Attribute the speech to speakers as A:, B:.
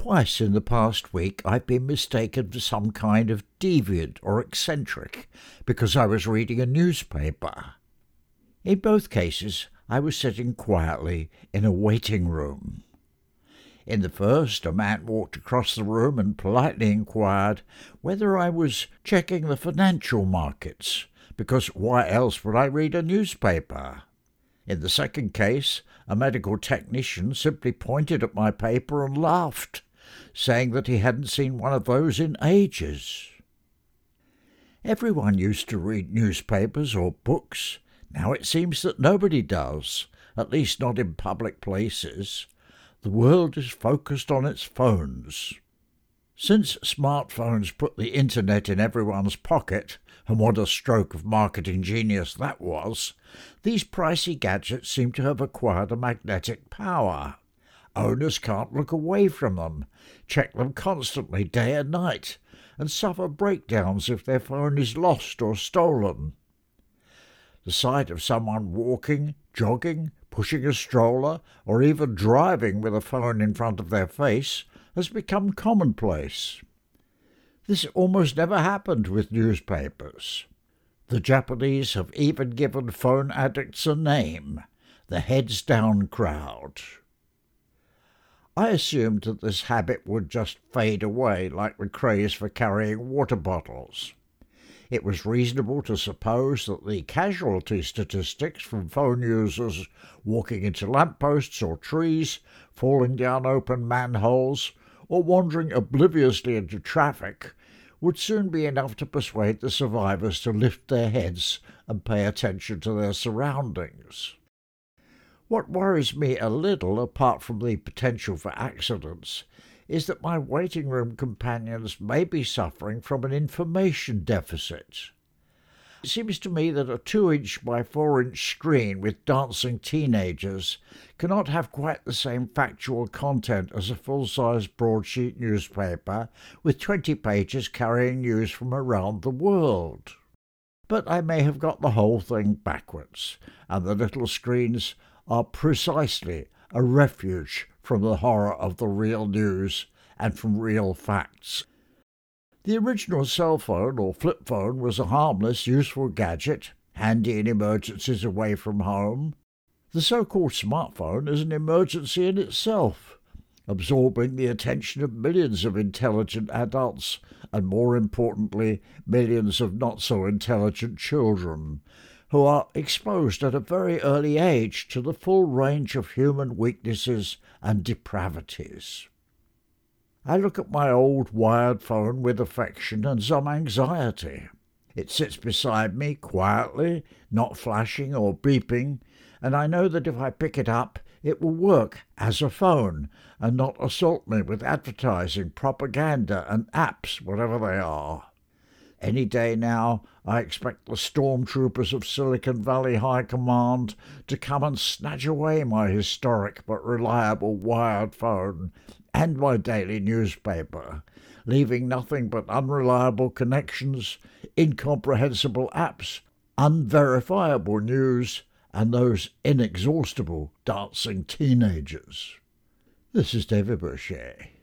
A: Twice in the past week I've been mistaken for some kind of deviant or eccentric because I was reading a newspaper. In both cases, I was sitting quietly in a waiting room. In the first, a man walked across the room and politely inquired whether I was checking the financial markets, because why else would I read a newspaper? In the second case, a medical technician simply pointed at my paper and laughed, saying that he hadn't seen one of those in ages. Everyone used to read newspapers or books. Now it seems that nobody does, at least not in public places. The world is focused on its phones. Since smartphones put the internet in everyone's pocket, and what a stroke of marketing genius that was, these pricey gadgets seem to have acquired a magnetic power. Owners can't look away from them, check them constantly day and night, and suffer breakdowns if their phone is lost or stolen. The sight of someone walking, jogging, pushing a stroller, or even driving with a phone in front of their face has become commonplace. This almost never happened with newspapers. The Japanese have even given phone addicts a name, the heads-down crowd. I assumed that this habit would just fade away like the craze for carrying water bottles. It was reasonable to suppose that the casualty statistics from phone users walking into lampposts or trees, falling down open manholes, or wandering obliviously into traffic would soon be enough to persuade the survivors to lift their heads and pay attention to their surroundings. What worries me a little, apart from the potential for accidents, is that my waiting room companions may be suffering from an information deficit. It seems to me that a 2-inch by 4-inch screen with dancing teenagers cannot have quite the same factual content as a full-size broadsheet newspaper with 20 pages carrying news from around the world. But I may have got the whole thing backwards, and the little screens are precisely a refuge from the horror of the real news and from real facts. The original cell phone or flip phone was a harmless, useful gadget, handy in emergencies away from home. The so-called smartphone is an emergency in itself, absorbing the attention of millions of intelligent adults and, more importantly, millions of not-so-intelligent children, who are exposed at a very early age to the full range of human weaknesses and depravities. I look at my old wired phone with affection and some anxiety. It sits beside me quietly, not flashing or beeping, and I know that if I pick it up, it will work as a phone and not assault me with advertising, propaganda, and apps, whatever they are. Any day now, I expect the stormtroopers of Silicon Valley High Command to come and snatch away my historic but reliable wired phone and my daily newspaper, leaving nothing but unreliable connections, incomprehensible apps, unverifiable news, and those inexhaustible dancing teenagers. This is David Boucher.